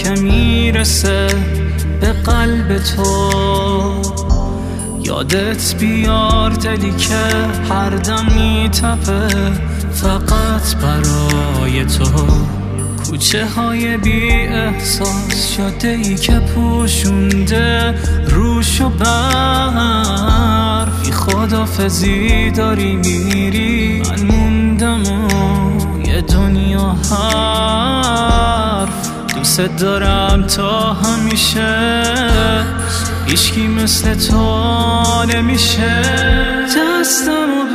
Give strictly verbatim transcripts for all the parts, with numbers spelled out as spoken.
که میرسه به قلب تو. یادت بیار دلی که هر دم میتپه فقط برای تو. کوچه های بی احساس، جاده ای که پوشونده روش و برف. بی خدافزی داری میری، من موندم و یه دنیا حرف. دوست دارم تا همیشه، هیچکی مثل تو نمیشه. دستمو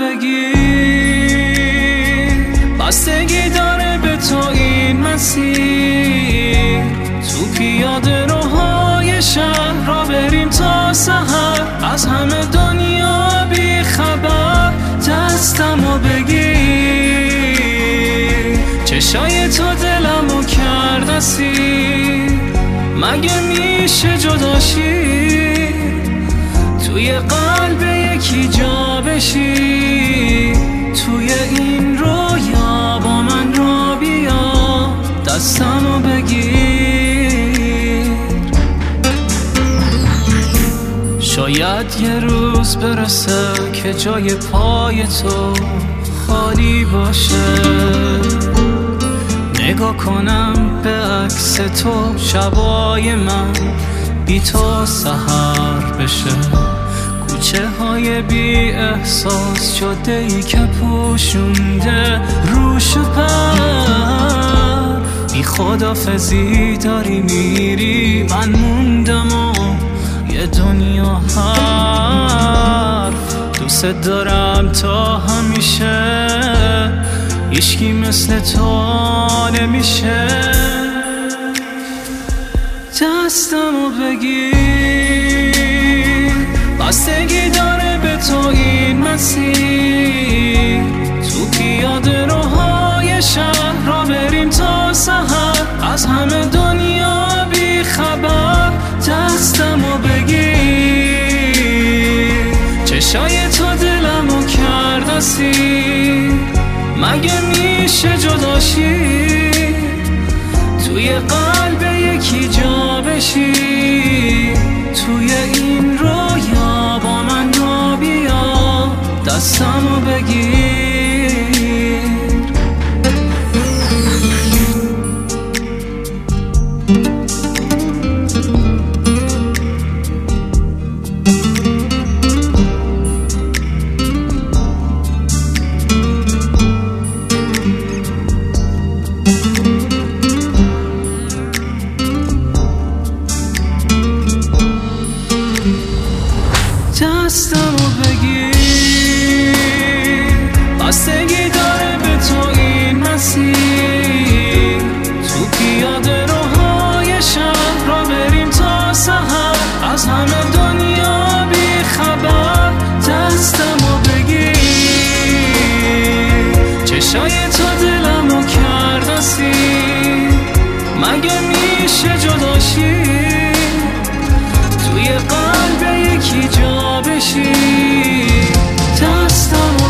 بگیر، بستگی داره به تو این مسیر. تو پیاده روهای شهر را بریم تا سحر، از همه دنیا بی خبر. دستمو بگیر، چشای تو دلمو کرد اسیر. مگه میشه جداشی توی قلب یکی جا بشی؟ توی این رویا با من را بیا، دستمو بگیر. شاید یه روز برسه که جای پای تو خالی باشه. نگاه کنم به عکس تو، شبای من بی تو سحر بشه. کوچه های بی احساس، جاده ای که پوشونده روش و پر. بی خدافزی داری میری، من موندم و یه دنیا حرف. دوست دارم تا همیشه، هیچکی مثل تو نمیشه. دستمو بگیر، بستگی داره به تو این مسیر. تو پیاده روهای شهر را بریم تا سحر، از همه دنیا بی خبر. دستمو بگیر، چشای تو دلمو کرد اسیر. مگه میشه جداشی توی قلب یکی جا بشی؟ توی این رویا با من را بیا، دستمو بگیر. دستمو بگیر، بستگی داره به تو این مسیر. تو پیاده روهای شهر را بریم تا سحر، از همه دنیا بی خبر. دستمو بگیر، چشای تو دلمو کرد اسیر. مگه میشه جداشی توی قلب یکی جا بشی؟ دستمو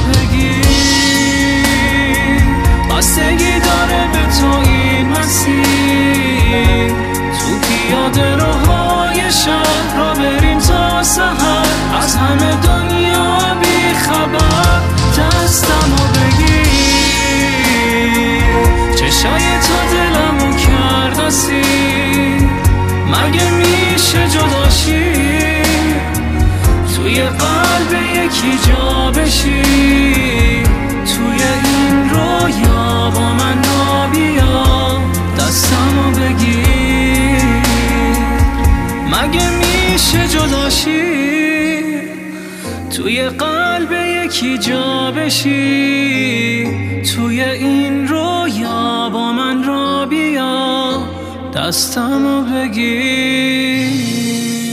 بگیر، بستگی داره به تو این مسیر. تو پیاده روهای شهر را بریم تا سحر، از همه دنیا بی خبر. دستمو بگیر، چشای تو دلمو کرد اسیر. مگه میشه جداشی توی قلب یکی جا بشی؟ توی این رویا با من را بیا، دستمو بگیر. مگه میشه جداشی توی قلب یکی جا بشی؟ توی این رویا با من را بیا، دستمو بگیر.